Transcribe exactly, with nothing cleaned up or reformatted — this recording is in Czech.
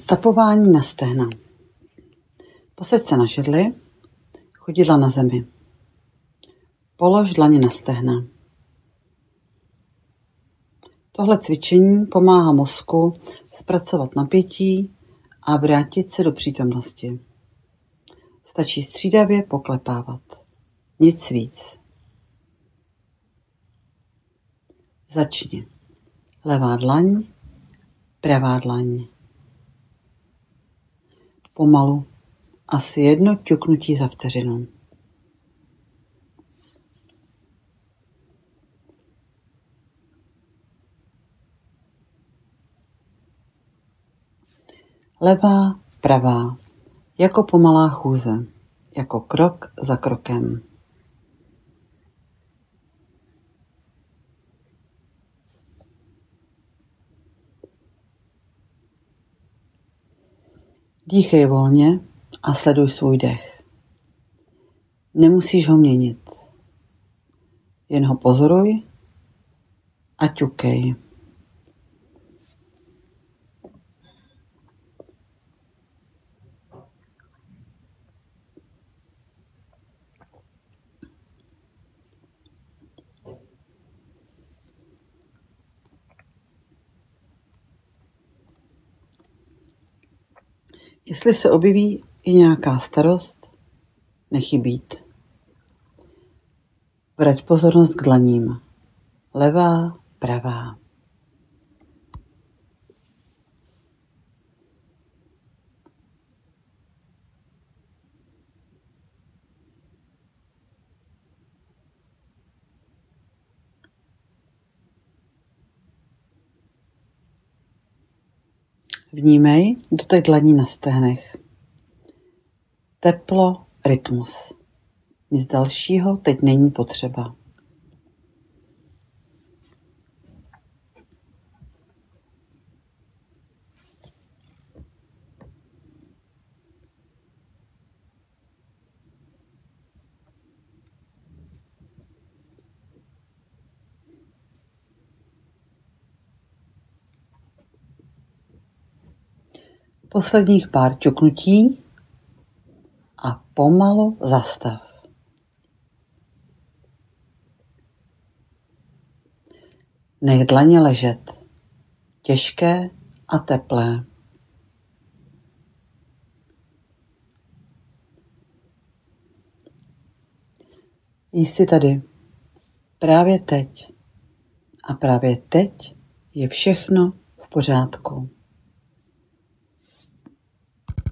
Tapování na stehna. Posaď se na židli, chodidla na zemi. Polož dlaně na stehna. Tohle cvičení pomáhá mozku zpracovat napětí a vrátit se do přítomnosti. Stačí střídavě poklepávat. Nic víc. Začni. Levá dlaň, pravá dlaň. Pomalu, asi jedno ťuknutí za vteřinu. Levá, pravá, jako pomalá chůze, jako krok za krokem. Dýchej volně a sleduj svůj dech. Nemusíš ho měnit. Jen ho pozoruj a ťukej. Jestli se objeví i nějaká starost, nech ji být. Vrať pozornost k dlaním. Levá, pravá. Vnímej dotek dlaní na stehnech. Teplo, rytmus. Nic dalšího teď není potřeba. Posledních pár ťuknutí a pomalu zastav. Nech dlaně ležet, těžké a teplé. Jsi tady, právě teď. A právě teď je všechno v pořádku.